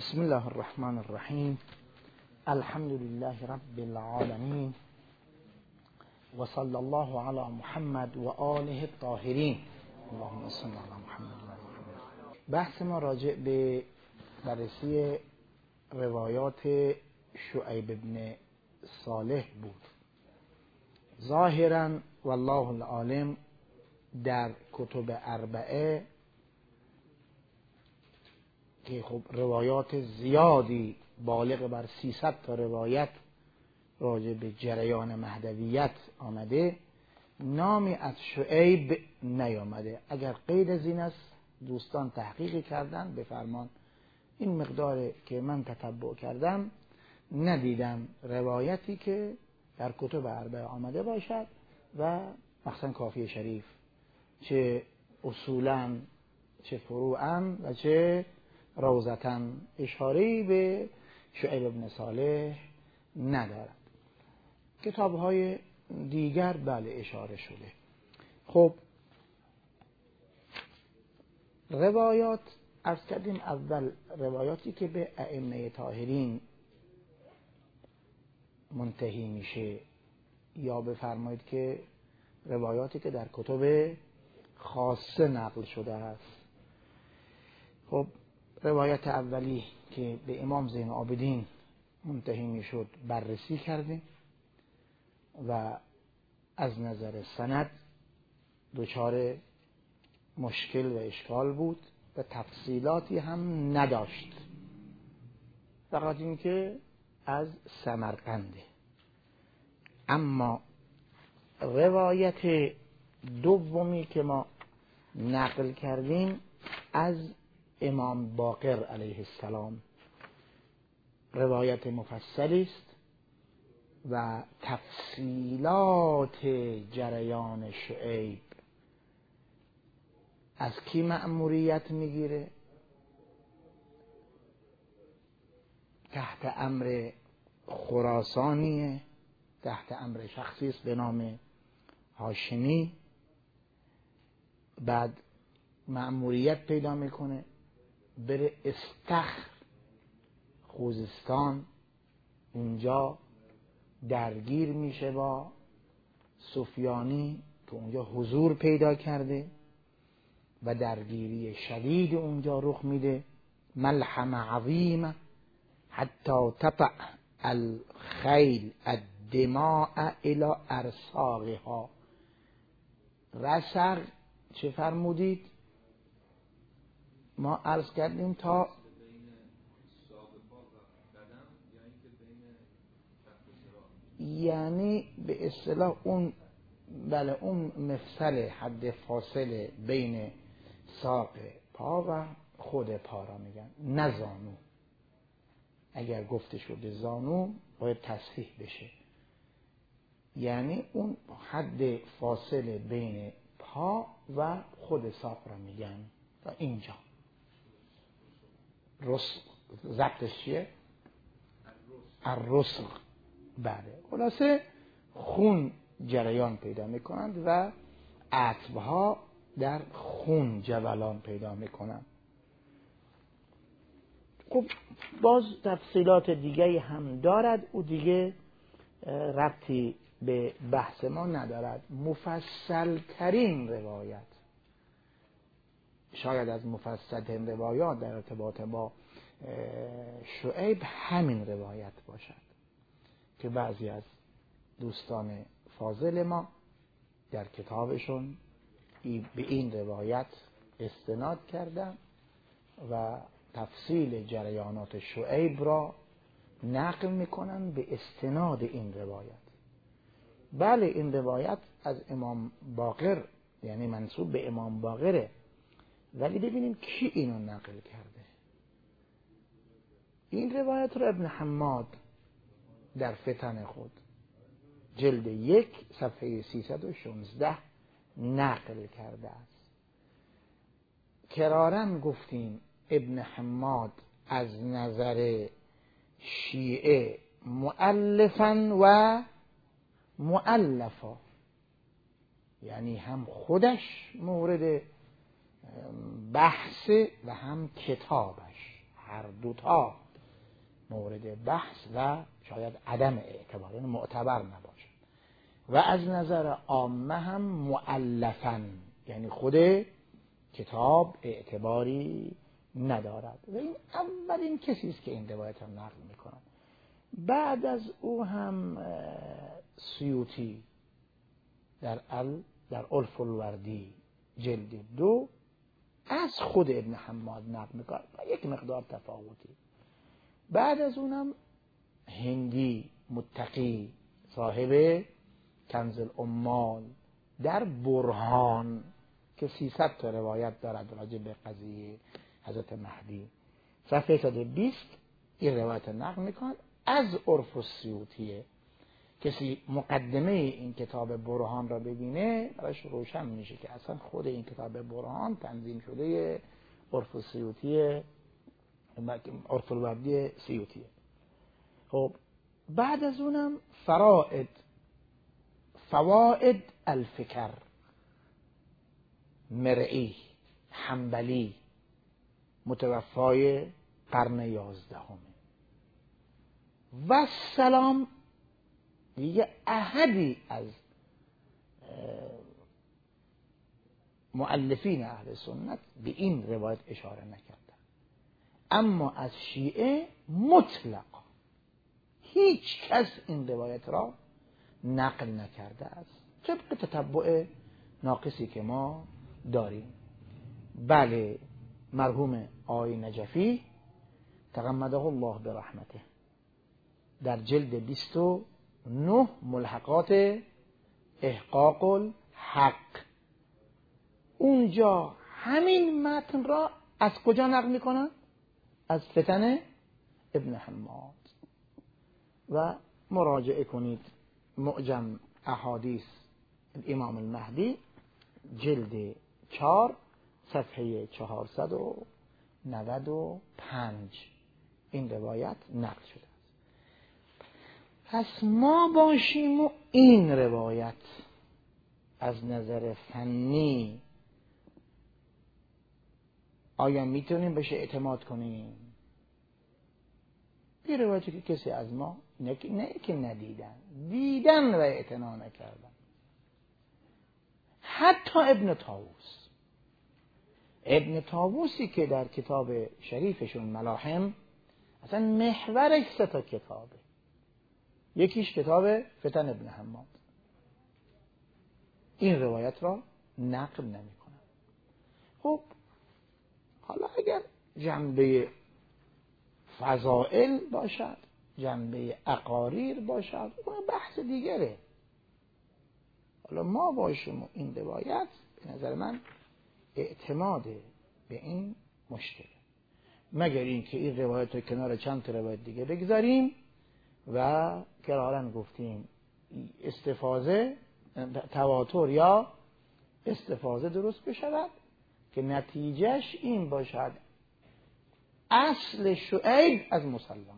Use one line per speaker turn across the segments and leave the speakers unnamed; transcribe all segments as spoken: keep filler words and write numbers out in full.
بسم الله الرحمن الرحیم. الحمد لله رب العالمین و صلی الله علی محمد و آله الطاهرین. اللهم صل علی محمد و آل محمد. بحث ما راجع به بررسی روایات شعیب بن صالح بود. ظاهرا والله العالم در کتب اربعه که خب روایات زیادی بالغ بر سیصد تا روایت راجع به جریان مهدویت آمده، نامی از شعیب نیامده. اگر غیر از این است دوستان تحقیق کردن به فرمان. این مقدار که من تتبع کردم ندیدم روایتی که در کتب اربعه آمده باشد و مثلا کافی شریف چه اصولا چه فروعا و چه روزتاً اشاره‌ای به شعیب بن صالح ندارد. کتاب‌های دیگر بله اشاره شده. خب روایات عرض کردیم، اول روایاتی که به ائمه طاهرین منتهی میشه، یا بفرمایید که روایاتی که در کتب خاصه نقل شده است. خب روایت اولی که به امام زین العابدین منتهی میشد بررسی کردیم و از نظر سند دچار مشکل و اشکال بود و تفصیلاتی هم نداشت، فقط این که از سمرقنده. اما روایت دومی که ما نقل کردیم از امام باقر علیه السلام روایت مفصلی است و تفصیلات جریان شعیب از کی مأموریت میگیره، تحت امر خراسانیه، تحت امر شخصی است به نام هاشمی، بعد مأموریت پیدا میکنه بره استخر خوزستان، اونجا درگیر میشه با سفیانی که اونجا حضور پیدا کرده و درگیری شدید اونجا رخ میده، ملحم عظیم حتی تطع الخیل الدماء الى ارساقها. رسق چه فرمودید؟ ما عرض کردیم تا یعنی به اصطلاح اون بله اون مفصل حد فاصله بین ساق پا و خود پا را میگن، نه زانو. اگر گفته شده زانو باید تصحیح بشه، یعنی اون حد فاصله بین پا و خود ساق را میگن و اینجا رسغ ضبطش چیه؟ الرسغ. بله، خلاصه خون جریان پیدا میکنند و عتبها در خون جولان پیدا میکنند. خب باز تفصیلات دیگه هم دارد، او دیگه ربطی به بحث ما ندارد. مفصل ترین روایت، شاید از مفصل ترین روایات در ارتباط با شعیب همین روایت باشد که بعضی از دوستان فاضل ما در کتابشون به این روایت استناد کردن و تفصیل جریانات شعیب را نقل میکنن به استناد این روایت. بله این روایت از امام باقر یعنی منسوب به امام باقره، ولی ببینیم کی اینو نقل کرده. این روایت رو ابن حماد در فتن خود جلد یک صفحه سیصد و شانزده نقل کرده است. کرارن گفتیم ابن حماد از نظر شیعه مؤلفا و مؤلفا، یعنی هم خودش مورد بحث و هم کتابش هر دوتا مورد بحث و شاید عدم اعتبار، یعنی معتبر نباشه. و از نظر عامه هم مؤلفاً، یعنی خود کتاب اعتباری ندارد و این اولین کسی است که این روایت را نقل میکنند. بعد از او هم سیوطی در ال در الف الوردی جلد دو از خود ابن حماد نقل میکنه و یک مقدار تفاوتی. بعد از اونم هندی متقی صاحب کنز العمال در برهان که سیصد تا روایت دارد راجع به قضیه حضرت مهدی، صفحه صد و بیست این روایت نقل میکن از عرف السیوطیه. کسی مقدمه این کتاب برهان را ببینه براش روشن میشه که اصلا خود این کتاب برهان تنظیم شده عرف السیوطیه، عرف الوردی سیوطیه. خب بعد از اونم فرائد فوائد الفکر مرئی حنبلی متوفای قرن یازدهم و سلام دیگه احدی از مؤلفین اهل سنت به این روایت اشاره نکردن، اما از شیعه مطلق هیچ کس این روایت را نقل نکرده است طبق تتبع ناقصی که ما داریم. بله مرحوم آقای نجفی تغمده الله برحمته در جلد بیست و نه ملحقات احقاق الحق اونجا همین متن را از کجا نقل میکنن؟ از فتن ابن حماد. و مراجعه کنید معجم احادیث امام المهدی جلد چهار صفحه چهارصد و نود و پنج این روایت نقل شده است. پس ما باشیم و این روایت از نظر فنی آیا میتونیم بهش اعتماد کنیم؟ این روایتی که کسی از ما نه, نه که ندیدن، دیدن و اعتنا نکردن. حتی ابن طاووس ابن طاووسی که در کتاب شریفشون ملاحم اصلا محورش سه تا کتابه، یکیش کتاب فتن ابن حماد، این روایت را نقل نمی کنن. خب حالا اگر جنبه فضائل باشد، جنبه اقاریر باشد، اون بحث دیگره. حالا ما باشیم و این روایت به نظر من اعتماد به این مشکل، مگر اینکه این روایت رو کنار چند تا روایت دیگه بگذاریم و قرارن گفتیم استفاضه تواتر یا استفاضه درست بشود که نتیجهش این باشد اصل شعیب از مسلمات.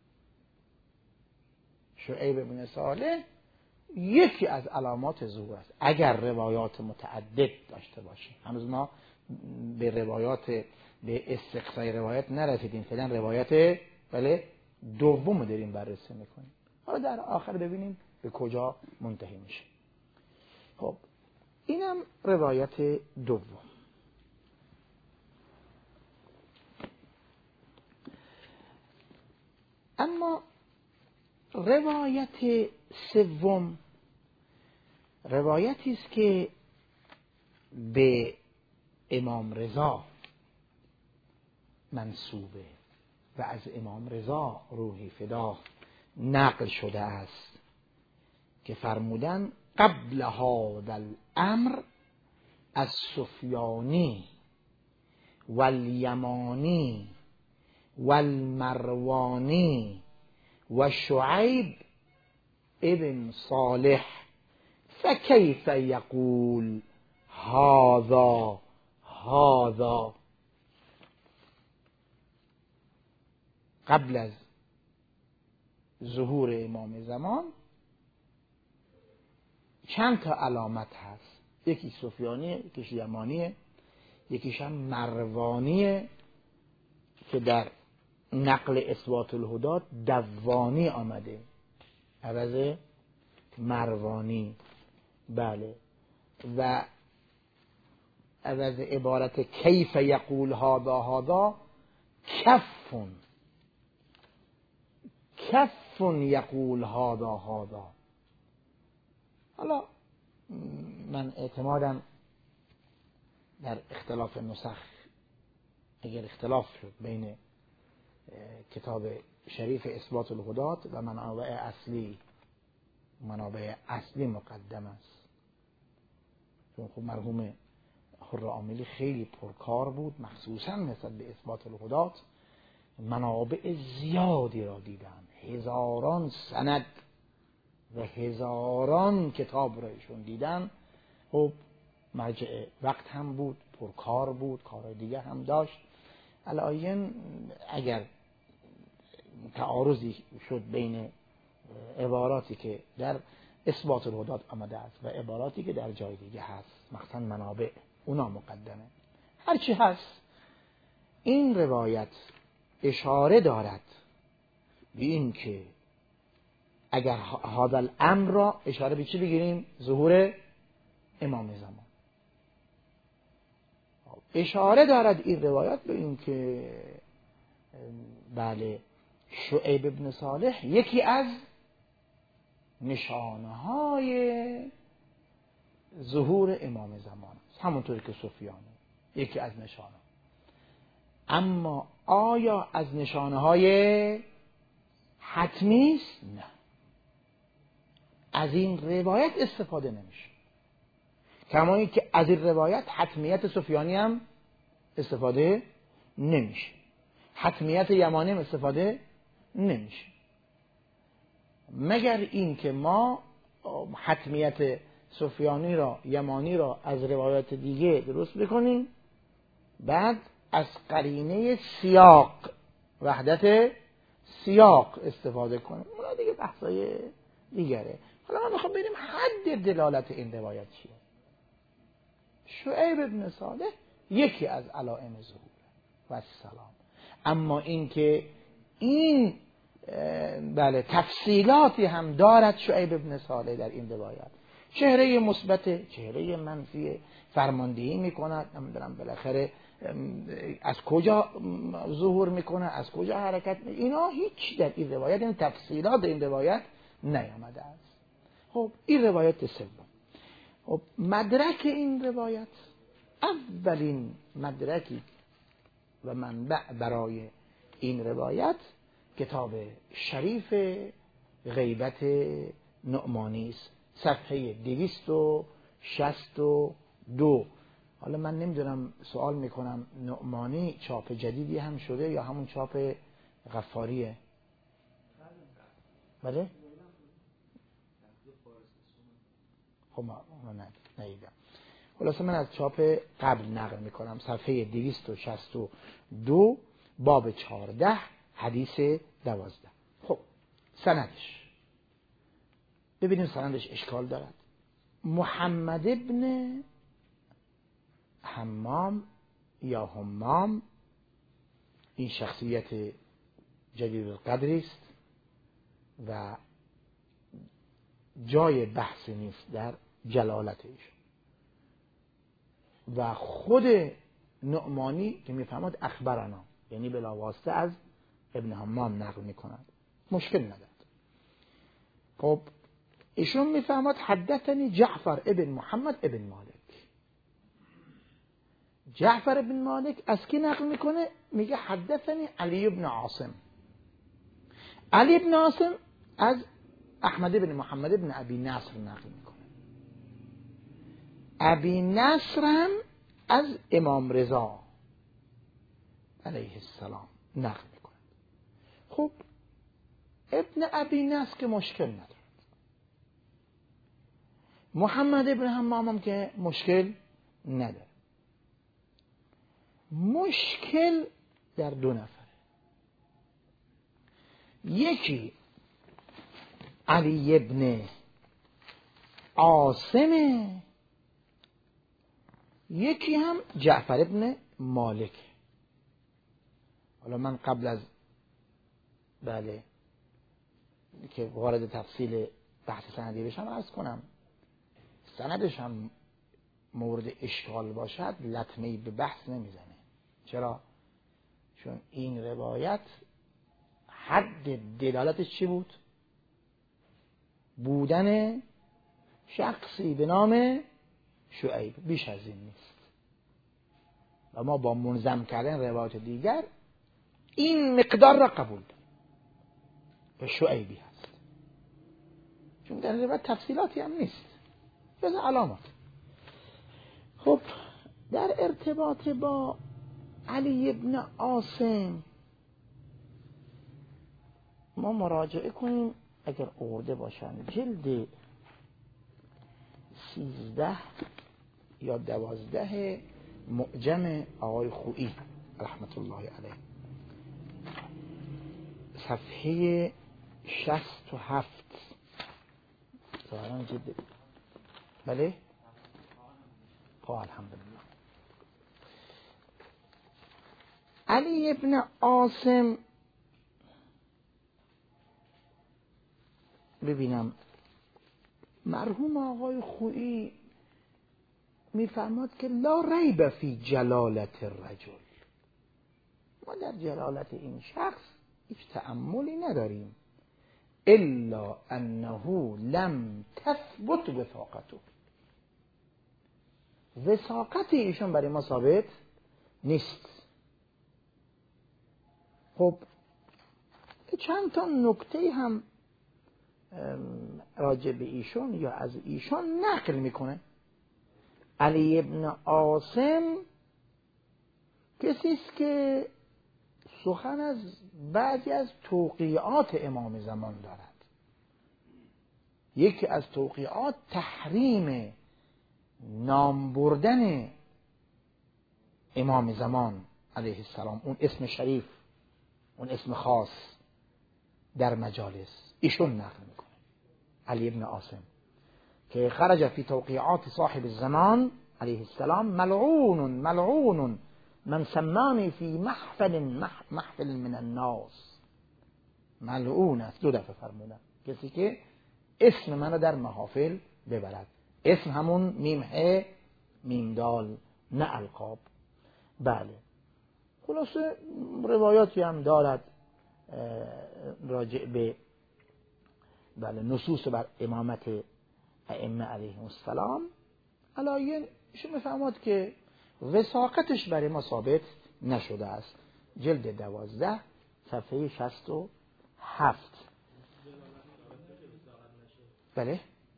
شعیب بن صالح یکی از علامات ظهور است اگر روایات متعدد داشته باشیم. هنوز ما به روایات به استقصای روایت نرسیدیم، فعلا روایت بله دوم داریم بررسی میکنیم، حالا در آخر ببینیم به کجا منتهی میشه. خب اینم روایت دوم. اما روایت سوم روایتی است که به امام رضا منسوبه و از امام رضا روحی فدا نقل شده است که فرمودن قبل هذا الامر از سفیانی والیمانی والمروانی و شعیب ابن صالح فکیف یقول هذا هذا. قبل از ظهور امام زمان چند تا علامت هست، یکی سفیانیه، یکی یمانیه، یکیش هم مروانیه که در نقل اثبات الهدات دوانی آمده عوض مروانی. بله. و عوض عبارت کیف یقول هذا هذا کفن کفن یقول هذا هذا. حالا من اعتمادم در اختلاف نسخ، اگر اختلاف شد بین کتاب شریف اثبات الهدات و منابع اصلی، منابع اصلی مقدم است، چون خب مرحوم حر عاملی خیلی پرکار بود، مخصوصا نسبت به اثبات الهدات منابع زیادی را دیدن، هزاران سند و هزاران کتاب را ایشون دیدن. خب مرجع وقت هم بود، پرکار بود، کار دیگه هم داشت. الان اگر تعارضی شد بین عباراتی که در اثبات الهدات آمده است و عباراتی که در جای دیگه هست، مثلا منابع اونا مقدمه، هرچی هست، این روایت اشاره دارد به این که اگر هذا الامر را اشاره به چی بگیریم؟ ظهور امام زمان. اشاره دارد این روایت به این که بله شعیب ابن صالح یکی از نشانه های ظهور امام زمان است، همونطوری که سفیانه یکی از نشانه. اما آیا از نشانه های حتمی است؟ نه، از این روایت استفاده نمیشه، کما اینکه از این روایت حتمیت سفیانی هم استفاده نمیشه، حتمیت یمانی هم استفاده نمیشه، مگر این که ما حتمیت سفیانی را یمانی را از روایت دیگه درست بکنیم، بعد از قرینه سیاق، وحدت سیاق استفاده کنیم. اونا دیگه بحثای دیگره. حالا ما میخوام ببینیم حد دلالت این روایت چیه. شعیب ابن صالح یکی از علائم ظهور و السلام. اما این که این بله تفصیلاتی هم دارد شعیب ابن صالح در این روایت، چهره مثبت، چهره منفی، فرماندهی میکند، نمیدونم بالاخره از کجا ظهور میکنه، از کجا حرکت میکنه، اینا هیچ در این روایت، این تفصیلات این روایت نیامده است. خب این روایت سوم. خب مدرک این روایت، اولین مدرکی و منبع برای این روایت کتاب شریف غیبت نعمانی است، صفحه دویست و شصت و دو. حالا من نمیدونم، سوال میکنم نعمانی چاپ جدیدی هم شده یا همون چاپ غفاریه؟ بله؟ خب ما ندیدم. خلاصه من از چاپ قبل نقل میکنم، صفحه دویست و شصت و دو، باب چهارده، حدیث دوازده. خب سندش ببینیم، سندش اشکال دارد. محمد ابن حمام یا حمام، این شخصیت جلیل القدری است و جای بحث نیست در جلالت ایشون. و خود نعمانی که میفهمد اخبرنا، یعنی بلاواسطه از ابن حمام نقل میکند، مشکل ندارد. خب ایشون میفهمد حدثنی جعفر ابن محمد ابن مالک. جعفر ابن مالک از کی نقل میکنه؟ میگه حدثنی علی ابن عاصم. علی ابن عاصم از احمد ابن محمد ابن ابی نصر نقل میکنه. ابی نصر هم از امام رضا علیه السلام نقل میکنه. خب ابن ابی نصر که مشکل ندارد، محمد ابن حمام هم که مشکل نداره. مشکل در دو نفره، یکی علی ابن عاصم، یکی هم جعفر ابن مالک. حالا من قبل از بله که وارد تفصیل بحث سندی بشم عرض کنم، سندش هم مورد اشکال باشد لطمه‌ای به بحث نمیزنه. چرا؟ چون این روایت حد دلالتش چی بود؟ بودن شخصی به نام شعیب، بیش از این نیست. و ما با منظم کردن روایت دیگر این مقدار را قبول داریم که شعیبی هست، چون در روایت تفصیلاتی هم نیست جز علامات. خب در ارتباط با علی ابن عاصم ما مراجعه کنیم اگر آورده باشن جلد سیزده یا دوازده معجم آقای خویی رحمت الله علیه، صفحه شصت و هفت. ظاهرا جلد بله خب الحمدلله. علی ابن عاصم ببینم مرحوم آقای خویی میفرماد که لا ریب فی جلالت الرجل، ما در جلالت این شخص هیچ تأملی نداریم، الا انه لم تثبت وثاقته، وثاقت ایشون برای ما ثابت نیست. خب چند تا نکته هم راجع به ایشون یا از ایشون نقل میکنه. علی ابن عاصم کسی است که سخن از بعضی از توقیعات امام زمان دارد. یکی از توقیعات تحریم نام بردن امام زمان علیه السلام، اون اسم شریف، اون اسم خاص در مجالس، ایشون نقل میکنه علی ابن عاصم که خرج فی توقیعات صاحب الزمان علیه السلام ملعون ملعون من سمانی فی محفل محفل من الناس. ملعون است، دو دفعه فرمودن، کسی که اسم منو در محافل ببرد. اسم همون میم ه میم دال، نه القاب. بله خلاصه روایاتی هم دارد راجع به بله نصوص بر امامت ائمه علیهم السلام. علایه ایشون میفهمد که وثاقتش برای ما ثابت نشده است. جلد دوازده صفحه شصت و هفت. بله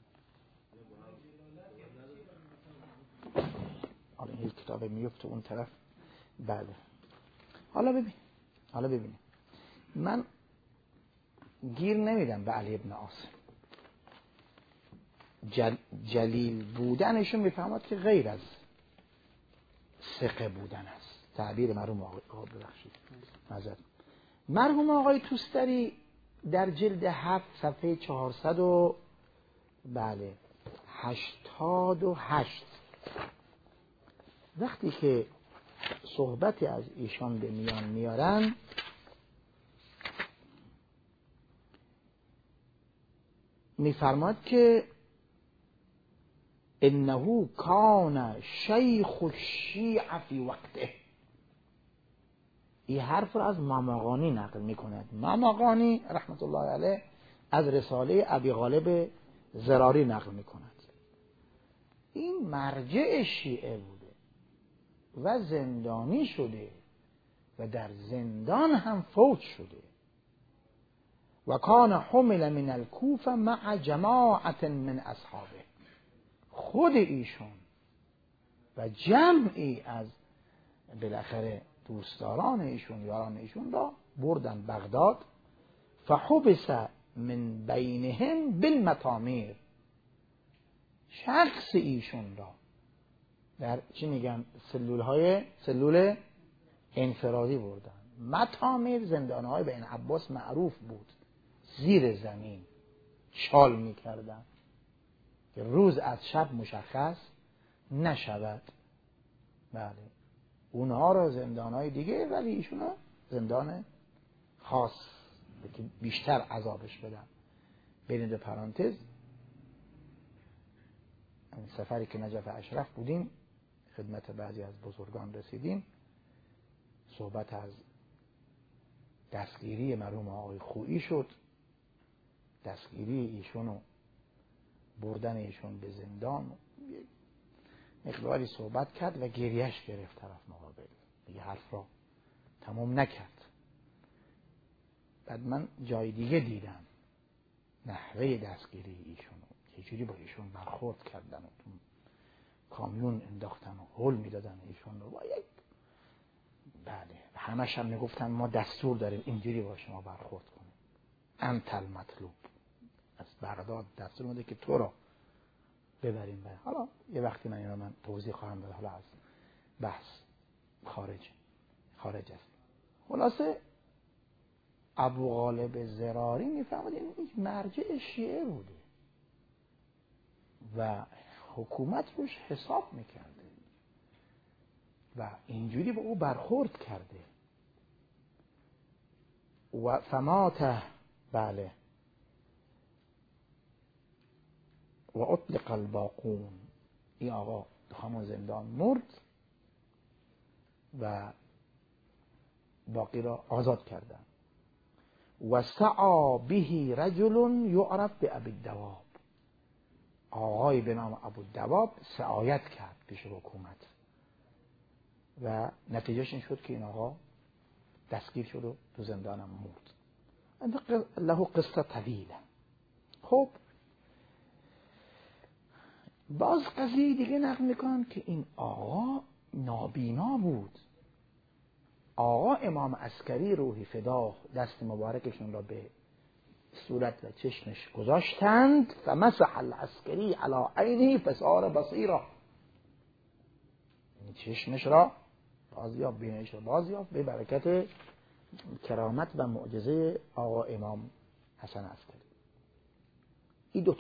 حالا این کتاب میفته اون طرف. بله حالا ببین حالا ببین من گیر نمیدم به علی ابن عاصم. جل جلیل بودنشون میفهمد که غیر از ثقه بودن است. تعبیر مرحوم آقای ببخشید معذرت مرحوم آقای توستری در جلد هفت صفحه چهارصد و بله هشتاد و هشت وقتی که صحبتی از ایشان به میان میارن میفرماد که انه کان شیخ الشیعة فی وقته. این حرف رو از ماماغانی نقل میکند. ماماغانی رحمت الله علیه از رساله ابی غالب زراری نقل میکند. این مرجع شیعه بوده و زندانی شده و در زندان هم فوت شده. و کان حمل من الکوفه مع جماعت من اصحابه. خود ایشون و جمعی از بالاخره دوستداران ایشون یاران ایشون را بردن بغداد. فحبس من بینهم بالمطامیر. شخص ایشون را در چی میگن سلول های سلول انفرادی بردن. مطامیر زندانه های به این عباس معروف بود، زیر زمین چال میکردن که روز از شب مشخص نشود. بله اونها را زندان های دیگه، ولی ایشون زندان خاص که بیشتر عذابش بدن. بین دو پرانتز این سفری که نجف اشرف بودیم خدمت بعضی از بزرگان رسیدیم، صحبت از دستگیری مرحوم آقای خویی شد، دستگیری ایشون و بردن ایشون به زندان، مقداری صحبت کرد و گریهش گرفت طرف مقابل، دیگه حرف را تمام نکرد. بعد من جای دیگه دیدم نحوه دستگیری ایشون و چجوری با ایشون برخورد کردن و تو کامیون انداختن و هل میدادن ایشون رو با یک بله همش هم میگفتن ما دستور داریم اینجوری با شما برخورد کنیم، انت المطلوب، از بغداد دستور میده که تو را ببریم بره. حالا یه وقتی من اینو من توضیح خواهم داد، حالا از بحث خارج خارج است. خلاصه ابو غالب زراری میفهمد این هیچ مرجع شیعه بوده و حکومت روش حساب میکرده و اینجوری با او برخورد کرده و فماته بله و اطلق الباقون، این آقا همون زندان مرد و باقی را آزاد کردن. و سعا به رجل یعرف به ابی الدواب، آقای به نام ابو الدواب سعایت کرد پیش حکومت و نتیجهش این شد که این آقا دستگیر شد و تو زندانم مرد. له قصه طویله. خب باز قضیه دیگه نقل میکنن که این آقا نابینا بود. آقا امام عسکری روحی فداه دست مبارکشون را به صورت و چشمش گذاشتند، فمسح العسکری علی عینه فصار بصیرا، این چشمش را بازیافت، بینایش را بازیافت به برکت کرامت و معجزه آقا امام حسن عسکری. این دوتا.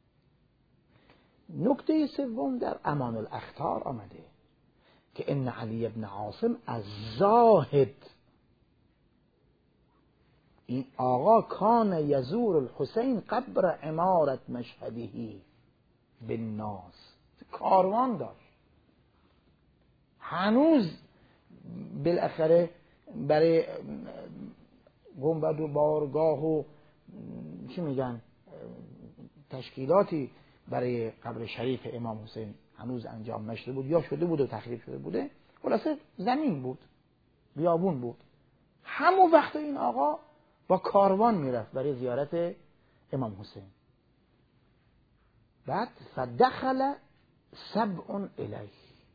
نکته سوم در امان الاخطار آمده که ان علی ابن عاصم از زاهد، این آقا کان یزور الحسین قبر امارت مشهدهی بالناس، کاروان داشت هنوز بالاخره برای گنبد و بارگاه و چی میگن تشکیلاتی برای قبر شریف امام حسین هنوز انجام نشده بود یا شده بود و تخریب شده بوده. خلاصه زمین بود، بیابون بود. همون وقت این آقا با کاروان میرفت برای زیارت امام حسین. بعد فدخل سبع الیه،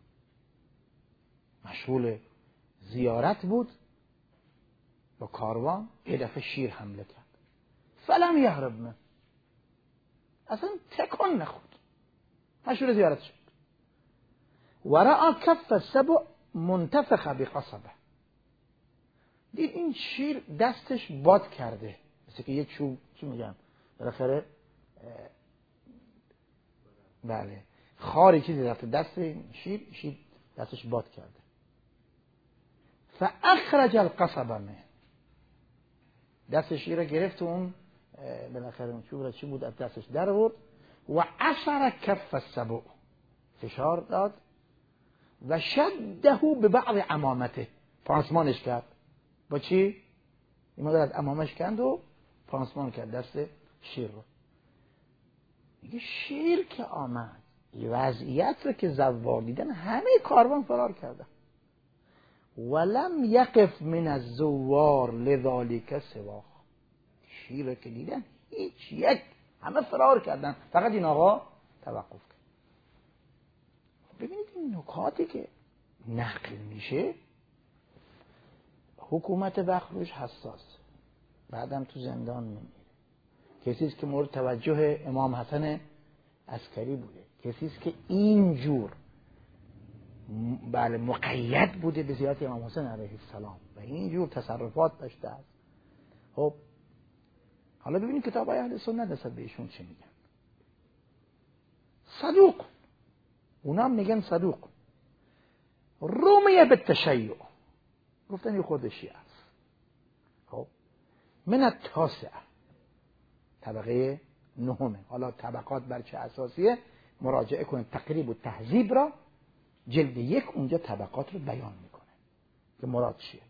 مشغول زیارت بود با کاروان. یه دفعه شیر حمله کرد، فلم یهرب من، اصلا تکان نخورد، مشغول زیارت شد. و رأى کف السبع منتفخه بقصبه، دید این شیر دستش باد کرده، مثل که یه چوب چی میگم بالاخره بله خاری چیزی رفته دست شیر، شیر دستش باد کرده. فاخرج القصبه منه، دست شیر رو گرفت و اون بالاخره اون چوب را چی بود از دستش در آورد. و عصر کف السبع، فشار داد و شده به بعض عمامته، پانسمانش کرد. با چی؟ این مادر از عمامش کند و پانسمان کرد دست شیر رو. میگه شیر که آمد وضعیت رو که زوار دیدن همه کاروان فرار کردن. ولم یقف من الزوار لذالک سوا، شیر رو که دیدن هیچ یک همه فرار کردن، فقط این آقا توقف کرد. ببینید این نکاتی که نقل میشه، حکومت وقت روش حساس، بعدم تو زندان میمیره. کسیست که مورد توجه امام حسن عسکری بوده، کسیست که اینجور بله مقید بوده به زیارت امام حسین علیه السلام و اینجور تصرفات داشته است. خب حالا ببینید کتاب های اهل سنت نسبت به ایشون چی میگن. صدوق، اونا هم میگن صدوق. رومیه به تشیع، گفتن یه خود شیعه است. خب من التاسعه، طبقه نهمه. حالا طبقات بر چه اساسیه مراجعه کنید، تقریب و تهذیب را جلد یک اونجا طبقات رو بیان میکنه که مراد چیه.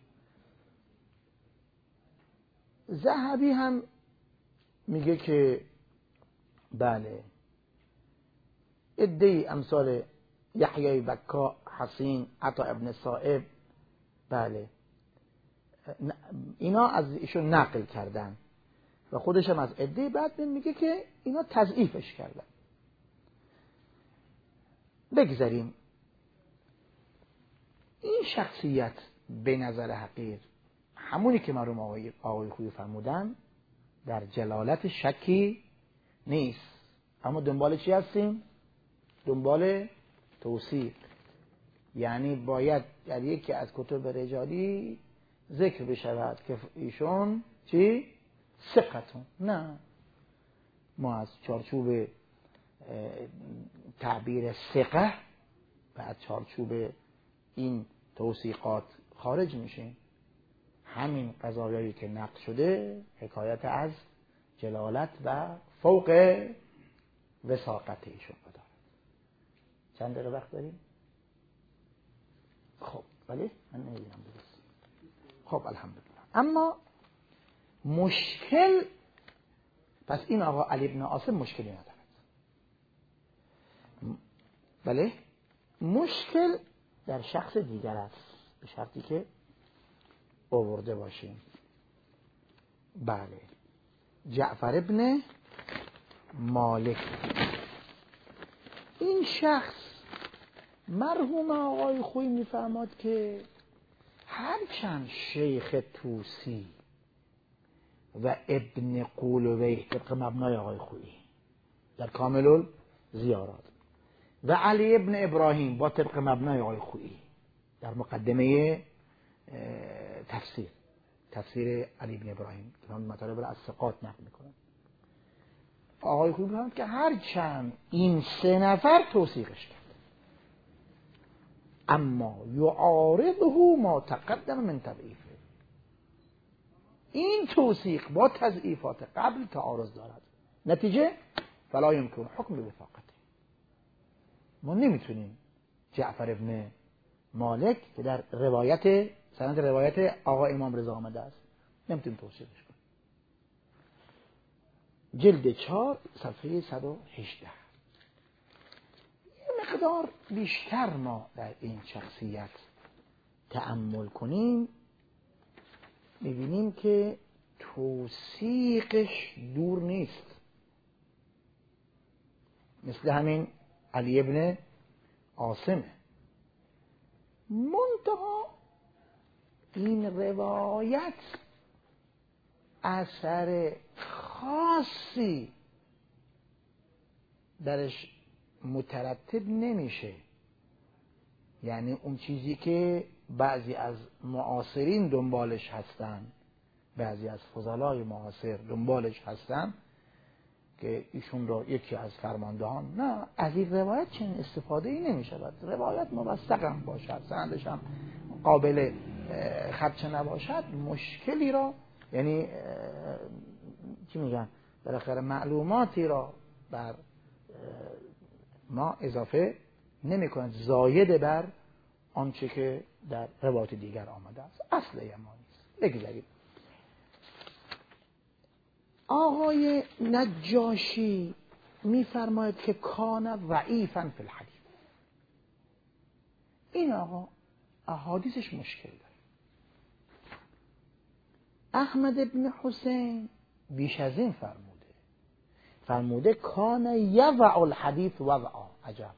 ذهبی هم میگه که بله عده‌ای امثال یحیی بکا، حسین، عطا ابن صائب، بله اینا از ایشون نقل کردن و خودش هم از عده بعد میگه که اینا تضعیفش کردن. بگذاریم این شخصیت به نظر حقیر همونی که مرحوم آقای آقای خویی فرمودن در جلالت شکی نیست، اما دنبال چی هستیم؟ دنبال توثیق. یعنی باید در یکی از کتب رجالی ذکر بشود که ایشون چی؟ ثقتون. نه، ما از چارچوب تعبیر ثقه و از چارچوب این توثیقات خارج میشیم. همین قضایایی که نقل شده حکایت از جلالت و فوق وثاقت ایشون بدارد. چند دقیقه وقت داریم؟ خب ولی من نمیدونم درست. خب الحمدلله. اما مشکل، پس این آقا علی بن عاصم مشکلی ندارد. بله مشکل در شخص دیگر است، به شرطی که آورده باشیم. بله جعفر ابن مالک. این شخص مرحوم آقای خویی میفرماد که هرچند شیخ طوسی و ابن قولویه طبق مبنای آقای خویی در کامل الزیارات و علی ابن ابراهیم با طبق مبنای آقای خویی در مقدمه تفسیر تفسیر علی ابن ابراهیم که هم مطالب را از ثقات نقل میکنن، آقای خویی میفرماد که هرچند این سه نفر توثیقش کرد اما یعارضه ما تقدم من تضعیفه، این توثیق با تضعیفات قبل تعارض دارد، نتیجه فلا یمکن حکم بوثاقته. ما نمیتونیم جعفر ابن مالک که در روایت سند روایت آقا امام رضا آمده است نمیتونیم توصیفش کنیم. جلد چهار صفحه صد و هجده. یه مقدار بیشتر ما در این شخصیت تأمل کنیم میبینیم که توثیقش دور نیست، مثل همین علی ابن عاصم. منتها این روایت اثر خاصی درش مترتب نمیشه، یعنی اون چیزی که بعضی از معاصرین دنبالش هستن، بعضی از فضلای معاصر دنبالش هستن که ایشون رو یکی از فرماندهان، نه از این روایت چنین استفاده ای نمی شود. روایت موثق هم باشد، سندش هم قابل خدشه نباشد، مشکلی را یعنی چی میگن بالاخره معلوماتی را بر ما اضافه نمی کند، زاید بر آنچه که در روایت دیگر آمده است. اصل ما نیست. بگذاریم آقای نجاشی میفرماید که کان ضعیفا فی الحدیث. این آقا احادیثش مشکل داره. احمد ابن حسین بیش از این فرموده فرموده کان یضع الحدیث وضعا. عجب،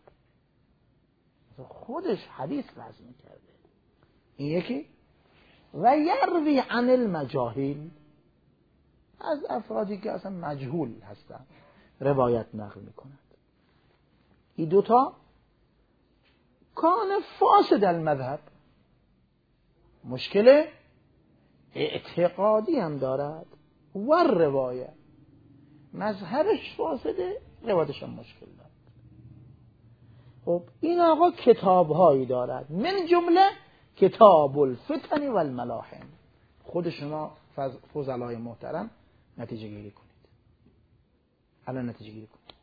خودش حدیث وضع کرده. این یکی. و یروی عن المجاهیل، از افرادی که اصلا مجهول هستند روایت نقل میکند. این دوتا کان فاسد المذهب، مشکل اعتقادی هم دارد و روایت مذهبش فاسده، روایتش هم مشکل دارد. خب این آقا کتابهایی دارد، من جمله کتاب الفتن و الملاحم. خود شما فضلای محترم نتیجه گیری کنید. الان نتیجه گیری کنید.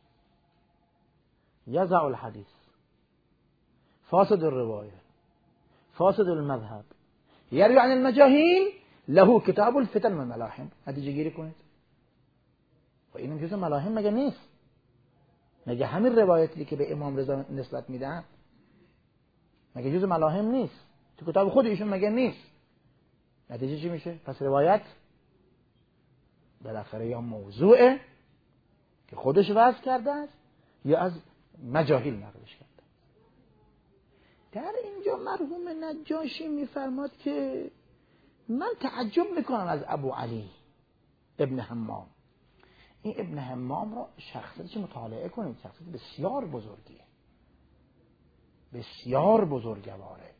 یضع الحدیث، فاسد الروایه، فاسد المذهب، یروی عن المجاهیل، له کتاب الفتن و الملاحم. نتیجه گیری کنید. و اینم جزء ملاحم مگه نیست؟ مگه همین روایتی که به امام رضا نسبت میدن مگه جزء ملاحم نیست؟ تو کتاب خود ایشون مگه نیست؟ نتیجه چی میشه؟ پس روایت بالاخره یا موضوعه که خودش وضع کرده است یا از مجاهیل نقلش کرده. در اینجا مرحوم نجاشی میفرماد که من تعجب میکنم از ابو علی ابن حمام. این ابن حمام را شخصیتش مطالعه کنید، شخصیت بسیار بزرگیه، بسیار بزرگواره.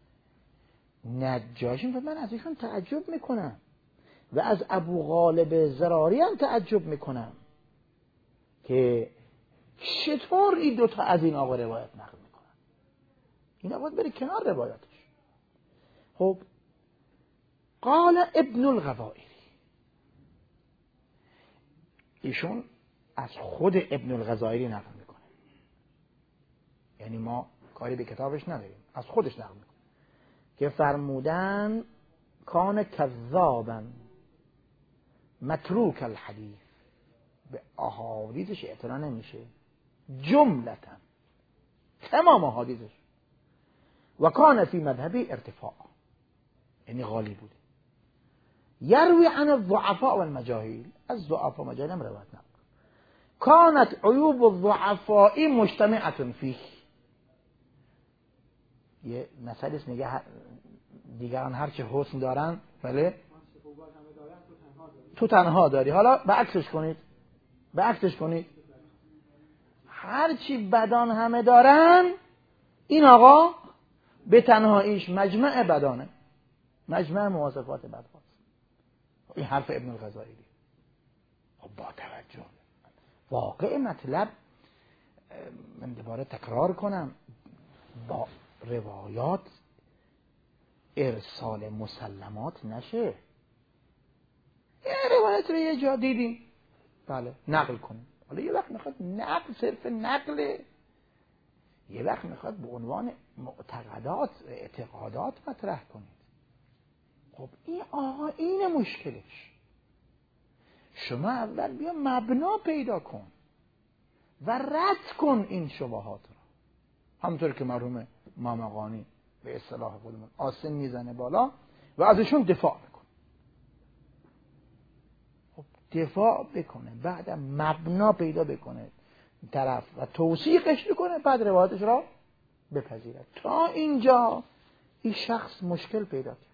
نجاشی میفرماد من از ایشون تعجب میکنم و از ابو غالب زراری هم تعجب میکنم که چطور این دوتا از این آقا روایت نقل میکنن. این آقا بره کنار روایتش. خب قال ابن الغوائری، ایشون از خود ابن الغزائری نقل میکنه، یعنی ما کاری به کتابش نداریم، از خودش نقل میکنه که فرمودن کان کذابا متروک الحدیث، به احادیثش اعتنا نمیشه جملتا، تمام احادیثش. و کان فی مذهبی ارتفاع، یعنی غالی بوده. یروی عن الضعفاء والمجاهیل، از ضعفاء و مجاهیل هم روایت نقل. کانت عیوب الضعفاء مجتمعة فیه، یه مسئله میگه دیگران هر چه حسن دارن بله تو تنها داری. حالا به عکسش کنید، به عکسش کنید، هر چی بدان همه دارن این آقا به تنهاییش مجمع بدانه، مجمع مواصفات بدخواست. این حرف ابن الغزائری. خب با توجه واقع مطلب، من دوباره تکرار کنم، با روایات ارسال مسلمات نشه. یه روایت رو یه جا دیدیم بله نقل کنیم، حالا یه وقت میخواد نقل صرف نقله، یه وقت میخواد به عنوان معتقدات اعتقادات مطرح کنید. خب این آقا این مشکلش. شما اول بیا مبنا پیدا کن و رد کن این شبهات رو، همونطور که مرحوم مامقانی به اصطلاح خودمون آسن میزنه بالا و ازشون دفاع میکنه. خب دفاع بکنه، بعد مبنا پیدا بکنه طرف و توثیقش بکنه، بعد روایتش را بپذیرد. تا اینجا این شخص مشکل پیدا کرد.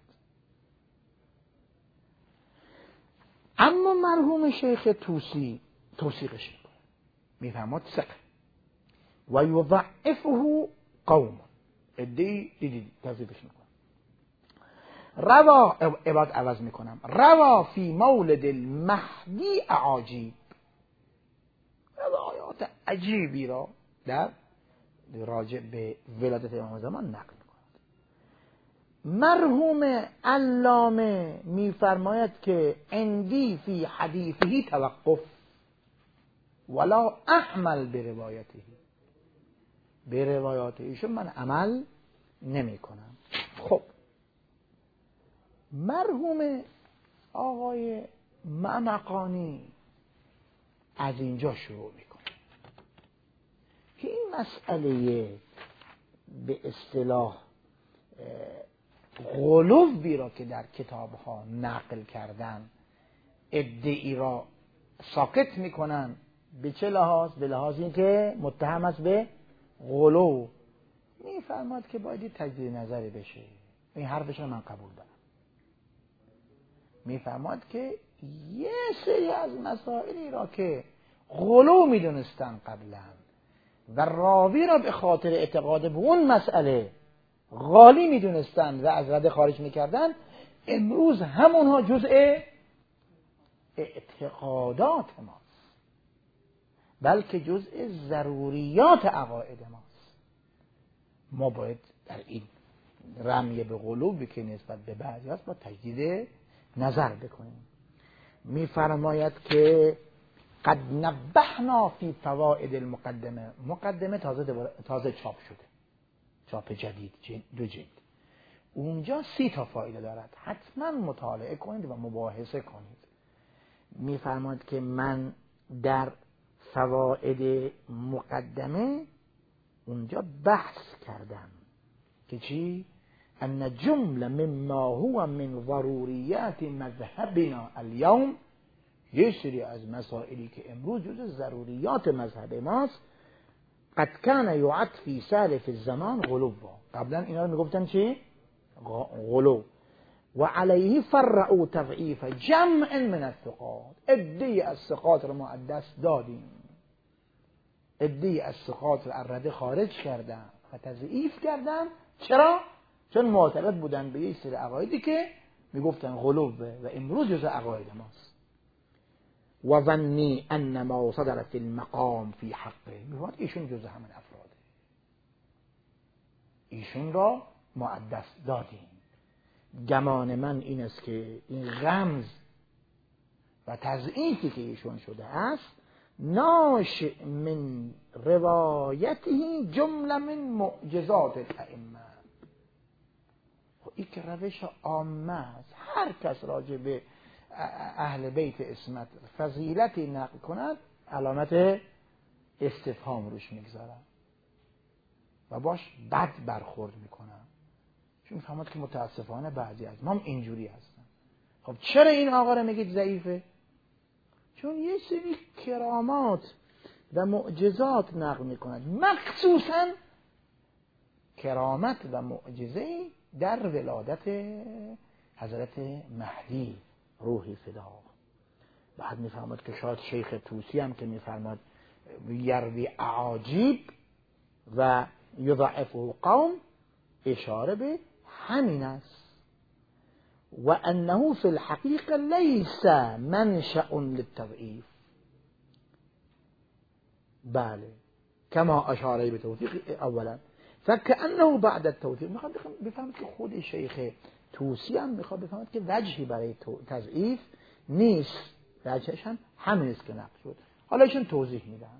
اما مرحوم شیخ توسی توثیقش میکنه، میفهمد ثقه و یضعفه قوم، ادعی دیدی تضعیفش میکنه. روا عباد عوض میکنم، روا فی مولد المهدی اعاجیب، روایات عجیبی را در راجع به ولادت امام زمان نقل میکنه. مرحوم علامه میفرماید که اندی فی حدیثه توقف ولا اعمل به روایته، به روایات ایشون من عمل نمی کنم. خب مرحوم آقای مامقانی از اینجا شروع میکنه که این مسئله به اصطلاح غلوی را که در کتاب ها نقل کردن ادعی را ساکت میکنن. به چه لحاظ؟ به لحاظ این که متهم است به غلو. میفرماد که باید تجدید نظری بشه. این حرفش رو من قبول دارم. میفرماد که یه سری از مسائلی را که غلو میدونستن قبلا و راوی را به خاطر اعتقاد به اون مسئله غالی میدونستن و از رده خارج میکردن، امروز همونها جزء اعتقادات ماست، بلکه جزء ضروریات عقاید ماست. ما باید در این رمی به غلوبی که نسبت به بعضی هست با تجدید نظر بکنیم. میفرماید که قد نبهنا فی فوائد المقدمه، مقدمه تازه تازه چاپ شده، چاپ جدید، دو جلد. اونجا سی تا فایده دارد، حتما مطالعه کنید و مباحثه کنید. میفرماید که من در فوائد مقدمه اونجا بحث کردم که چی؟ ان جمله مما هو من ضروریات مذهبنا اليوم، یه سری از مسائلی که امروز جز ضروریات مذهب ماست، قد کان یعد فی سالف الزمان غلو. قبلا اینا رو میگفتن چی؟ غلو. و علیه فرعوا تضعیف جمع من الثقات، عده‌ای از ثقات رو ما از دست دادیم، عده‌ای از ثقات رو از رده خارج کردن و تضعیف کردن. چرا؟ چون معتقد بودن به یه سری عقایدی که میگفتن غلوه و امروز جز عقاید ماست. و ظنی ان ما صدر فی المقام فی حقه، میگوید ایشون جز همین افراده، ایشون را ما از دست دادیم. گمان من این است که این رمز و تضعیفی که ایشون شده است ناشئ من روایته جمله من معجزات الائمه. این که روش عامه است، هر کس راجع به اهل بیت عصمت فضیلتی نقل کند علامت استفهام روش میگذارن و باش بد برخورد میکنن، چون فهمد که متاسفانه بعضی از ما هم اینجوری هستن. خب چرا این آقا رو میگید ضعیفه؟ چون یه سری کرامات و معجزات نقل میکند، مخصوصا کرامت و معجزه در ولادت حضرت مهدی روحی فدا. بعد میفهمد که شاید شیخ طوسی هم که میفرماد یروی اعاجیب و یضعفه قوم، اشاره به همین است. و انه فی الحقیقه لیس منشأ للتضعیف، بله کما اشاره به توثیق اولا، فکأنه بعد التوثیق. میخواد بفهمید که خود شیخ طوسی هم میخواد بفهمید که وجهی برای تضعیف نیست، وجهش هم همین است که نقل شد. حالا ایشون توضیح میدن،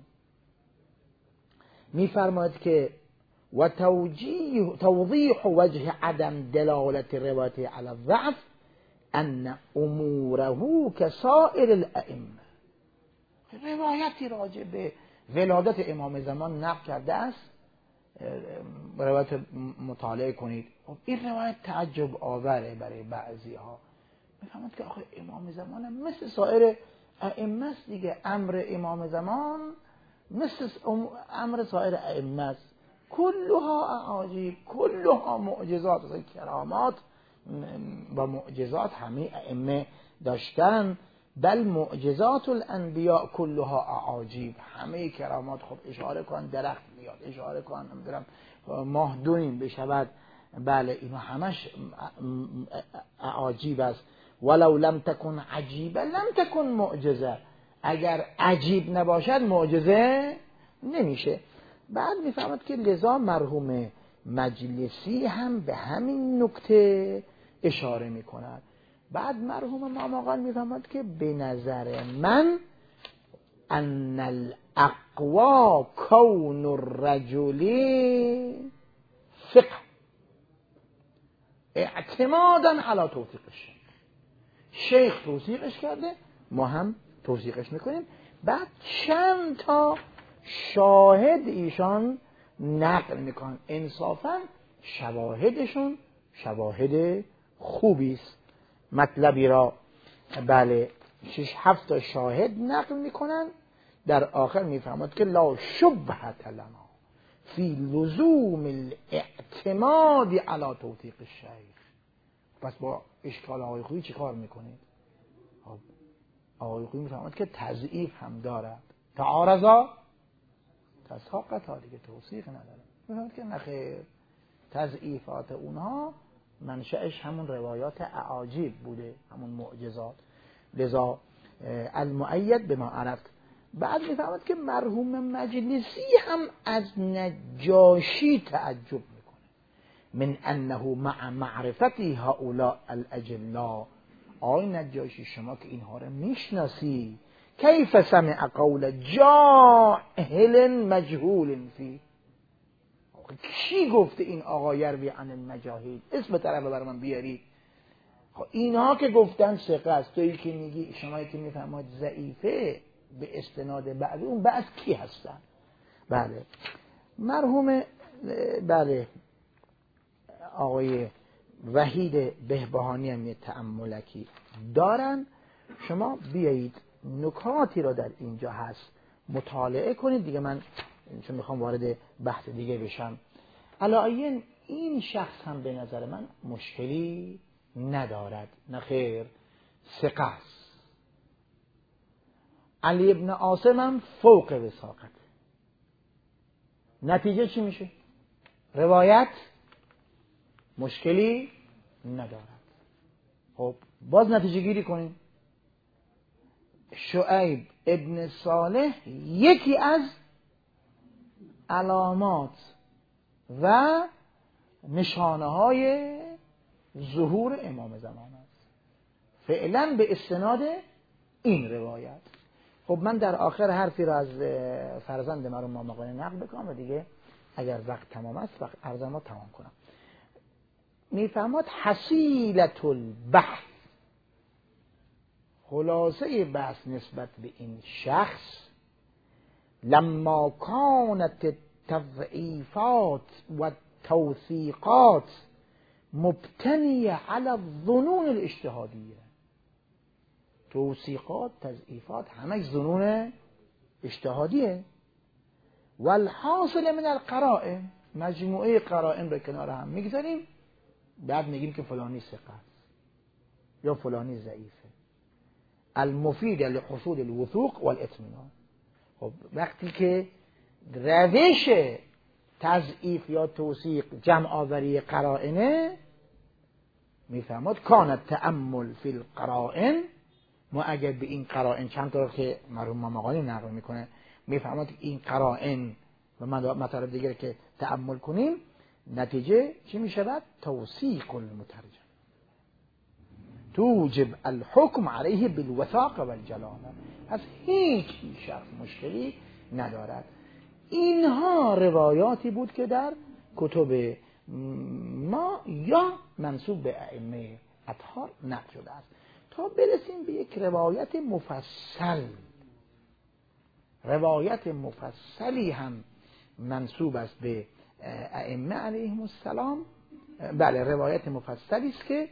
میفرماید که و توجیه توضیح وجه عدم دلالت روایت علی الضعف ان اموره كسائر الائمه. روایتی راجع به ولادت امام زمان نقل کرده است، روایت مطالعه کنید. این روایت تعجب آوره برای بعضی ها، میفهمند که آخه امام زمان مثل سایر ائمه است دیگه، امر امام زمان مثل امر سایر ائمه است، کلها اعاجیب کلها معجزات، کرامات و معجزات همه ائمه داشتن، بل معجزات الانبیاء کلها اعاجیب، همه کرامات. خب اشاره کن درخت میاد، اشاره کن نمیدونم ماه دونیم بشود، بله اینا همش اعاجیب است. ولو لم تکن عجیبه لم تکن معجزه، اگر عجیب نباشد معجزه نمیشه. بعد میفهمد که لذا مرحوم مجلسی هم به همین نکته اشاره میکند. بعد مرحوم ماماقان میفهمد که به نظر من ان الاقوا کون الرجل فقه اعتمادا علی توثیق الشیخ. شیخ توثیقش کرده، ما هم توثیقش میکنیم. بعد چند تا شاهد ایشان نقل میکنن، انصافا شواهدشون شواهد خوبی است. مطلبی را بله شش هفت تا شاهد نقل میکنن، در آخر میفهمد که لا شبهة لنا فی لزوم الاعتماد علی توثیق الشیخ. پس با اشکال آقای خویی چی کار میکنید؟ آقای خویی میفهمد که تضعیف هم دارد، تعارضا تساقطا، دیگه توثیق نداره. میفهمد که نخیر، تضعیفات اونها منشأش همون روایات اعاجیب بوده، همون معجزات، لذا المؤید به ما عرفت. بعد میفهمد که مرحوم مجلسی هم از نجاشی تعجب میکنه، من انه مع معرفتی هؤلاء الاجلاء آقای نجاشی شما که اینها رو میشناسی، کیف سمع قول جاهل مجهول فی، کی گفته این آقا یروی عن المجاهیل؟ اسم طرف برای من بیاری. خب اینها که گفتن ثقه است، تویی که میگی شما که میفهمید ضعیفه به استناد بعد اون بعد کی هستن؟ بله مرحوم بله آقای وحید بهبهانی هم یه تأملکی دارن، شما بیایید نکاتی را در اینجا هست مطالعه کنید دیگه. من چون میخوام وارد بحث دیگه بشم، علایین این شخص هم به نظر من مشکلی ندارد، نه خیر، ثقه است. علی ابن عاصم هم فوق وثاقت. نتیجه چی میشه؟ روایت مشکلی ندارد. خب باز نتیجه گیری کنیم. شعیب ابن صالح یکی از علامات و نشانه های ظهور امام زمان است، فعلا به استناد این روایت. خب من در آخر حرفی را از فرزند مرحوم ماماقانی نقل بکنم و دیگه اگر وقت تمام است وقت عرضم تمام کنم. میفهمد حصیلة البحث، خلاصه بحث نسبت به این شخص، لما كانت التضعیفات و توثیقات مبتنیه على الظنون الاجتهادیه. توثیقات تضعیفات همه ظنون اجتهادیه. والحاصل من القرائن، مجموعه قرائن رو کنار هم میگذاریم، بعد میگیم که فلانی ثقه است یا فلانی ضعیفه. المفید لحصول الوثوق والاطمینان. خب وقتی که روش تضعیف یا توثیق جمع آوری قرائنه، میفهمد کانت تأمل فی القرائن، ما اگر به این قرائن چند تا که مرحوم ماماقانی نقل میکنه میفهمد این قرائن و مطالب دیگر که تأمل کنیم، نتیجه چی میشود؟ توثیق المترجم توجب الحکم علیه بالوثاق والجلالة. از هیچ شخص مشکلی ندارد. اینها روایاتی بود که در کتب ما یا منسوب به ائمه اطهار نقل شده است. تا برسیم به یک روایت مفصل، روایت مفصلی هم منسوب است به ائمه علیهم السلام. بله روایت مفصلی است که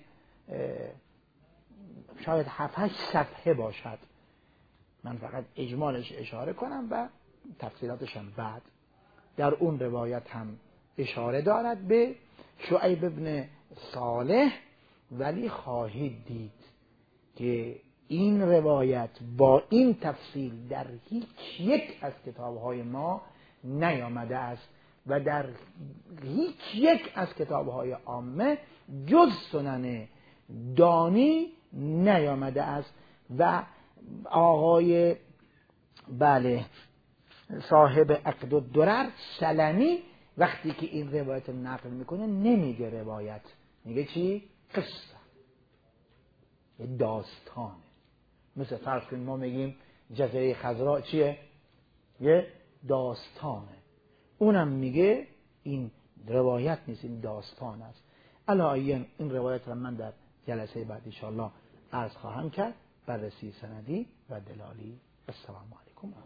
شاید هفت هشت صفحه باشد. من فقط اجمالش اشاره کنم و تفصیلاتش هم بعد. در اون روایت هم اشاره دارد به شعیب ابن صالح، ولی خواهید دید که این روایت با این تفصیل در هیچ یک از کتاب‌های ما نیامده است و در هیچ یک از کتاب‌های عامه جز سنن دانی نیامده است. و آقای بله صاحب عقد الدرر سلمی وقتی که این روایت نقل میکنه نمیگه روایت، میگه چی؟ قصه، یه داستانه. مثل فرض کنیم ما میگیم جزیره خضراء چیه؟ یه داستانه. اونم میگه این روایت نیست، این داستان است. علاوه این روایت رو من در جلسه بعد ان شاء الله عرض خواهم کرد، بررسی سندی و دلالی. السلام علیکم.